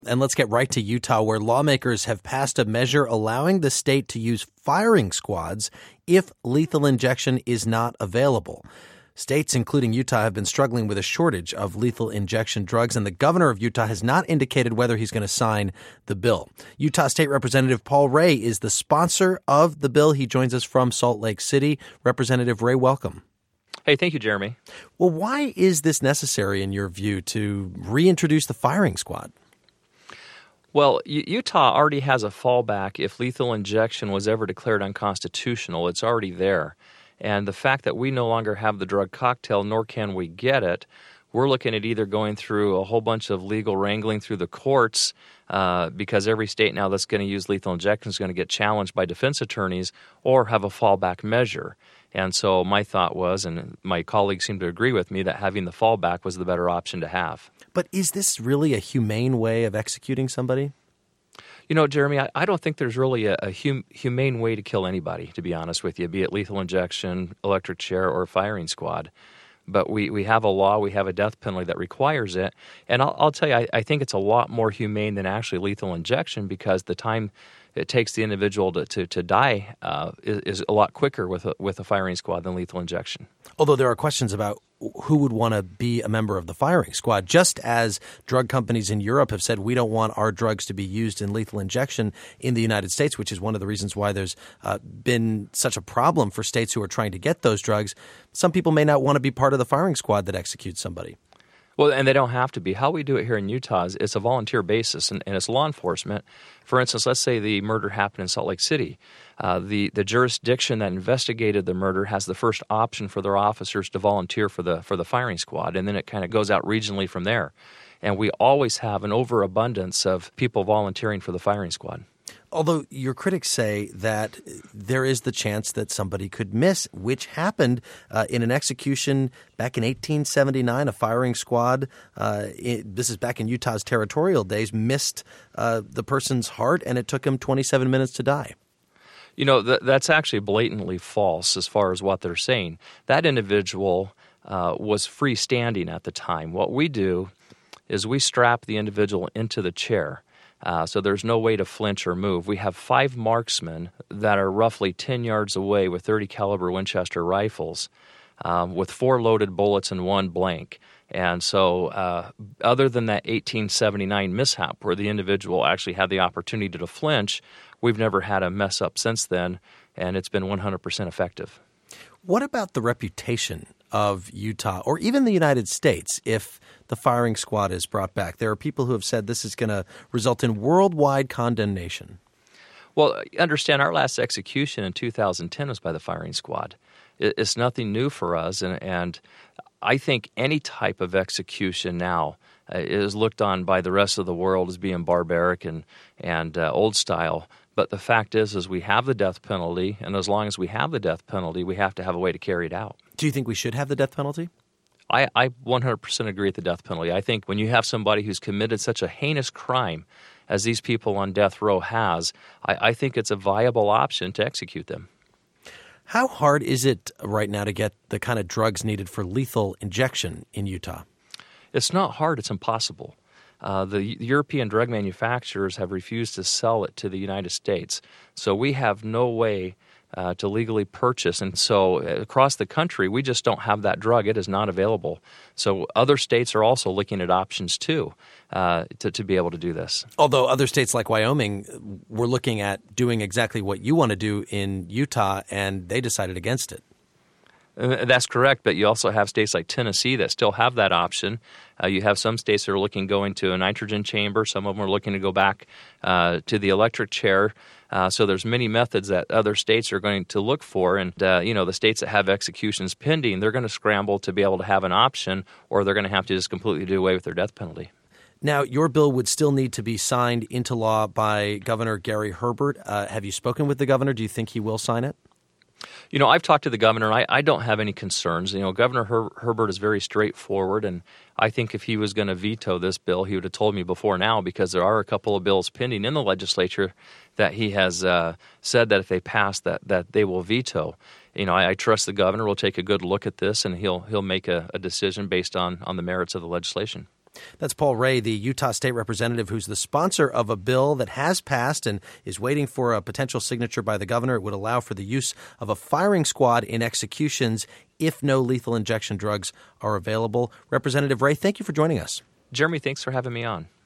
And let's get right to Utah, where lawmakers have passed a measure allowing the state to use firing squads if lethal injection is not available. States, including Utah, have been struggling with a shortage of lethal injection drugs, and the governor of Utah has not indicated whether he's going to sign the bill. Utah State Representative Paul Ray is the sponsor of the bill. He joins us from Salt Lake City. Representative Ray, welcome. Hey, thank you, Jeremy. Well, why is this necessary, in your view, to reintroduce the firing squad? Well, Utah already has a fallback if lethal injection was ever declared unconstitutional. It's already there. And the fact that we no longer have the drug cocktail, nor can we get it, we're looking at either going through a whole bunch of legal wrangling through the courts because every state now that's going to use lethal injection is going to get challenged by defense attorneys, or have a fallback measure. And so my thought was, and my colleagues seem to agree with me, that having the fallback was the better option to have. But is this really a humane way of executing somebody? You know, Jeremy, I don't think there's really a humane way to kill anybody, to be honest with you, be it lethal injection, electric chair, or firing squad. But we have a law, we have a death penalty that requires it. And I'll tell you, I think it's a lot more humane than actually lethal injection, because the time it takes the individual to die is a lot quicker with a firing squad than lethal injection. Although there are questions about who would want to be a member of the firing squad, just as drug companies in Europe have said we don't want our drugs to be used in lethal injection in the United States, which is one of the reasons why there's been such a problem for states who are trying to get those drugs. Some people may not want to be part of the firing squad that executes somebody. Well, and they don't have to be. How we do it here in Utah is it's a volunteer basis, and it's law enforcement. For instance, let's say the murder happened in Salt Lake City. The jurisdiction that investigated the murder has the first option for their officers to volunteer for the firing squad, and then it kind of goes out regionally from there. And we always have an overabundance of people volunteering for the firing squad. Although your critics say that there is the chance that somebody could miss, which happened in an execution back in 1879. A firing squad, this is back in Utah's territorial days, missed the person's heart, and it took him 27 minutes to die. You know, that's actually blatantly false as far as what they're saying. That individual was freestanding at the time. What we do is we strap the individual into the chair. So there's no way to flinch or move. We have 5 marksmen that are roughly 10 yards away with 30 caliber Winchester rifles with 4 loaded bullets and 1 blank. And so other than that 1879 mishap where the individual actually had the opportunity to flinch, we've never had a mess up since then, and it's been 100% effective. What about the reputation of Utah, or even the United States, if the firing squad is brought back? There are people who have said this is going to result in worldwide condemnation. Well, understand, our last execution in 2010 was by the firing squad. It's nothing new for us, and I think any type of execution now is looked on by the rest of the world as being barbaric and old style. But the fact is we have the death penalty, and as long as we have the death penalty, we have to have a way to carry it out. Do you think we should have the death penalty? I 100% agree with the death penalty. I think when you have somebody who's committed such a heinous crime as these people on death row has, I think it's a viable option to execute them. How hard is it right now to get the kind of drugs needed for lethal injection in Utah? It's not hard. It's impossible. The European drug manufacturers have refused to sell it to the United States. So we have no way to legally purchase. And so across the country, we just don't have that drug. It is not available. So other states are also looking at options, too, to be able to do this. Although other states like Wyoming were looking at doing exactly what you want to do in Utah, and they decided against it. That's correct, but you also have states like Tennessee that still have that option. You have some states that are looking going to a nitrogen chamber. Some of them are looking to go back to the electric chair. So there's many methods that other states are going to look for. And, the states that have executions pending, they're going to scramble to be able to have an option, or they're going to have to just completely do away with their death penalty. Now, your bill would still need to be signed into law by Governor Gary Herbert. Have you spoken with the governor? Do you think he will sign it? You know, I've talked to the governor. I don't have any concerns. Governor Herbert is very straightforward, and I think if he was going to veto this bill, he would have told me before now, because there are a couple of bills pending in the legislature that he has said that if they pass, that they will veto. I trust the governor will take a good look at this, and he'll make a decision based on the merits of the legislation. That's Paul Ray, the Utah State Representative, who's the sponsor of a bill that has passed and is waiting for a potential signature by the governor. It would allow for the use of a firing squad in executions if no lethal injection drugs are available. Representative Ray, thank you for joining us. Jeremy, thanks for having me on.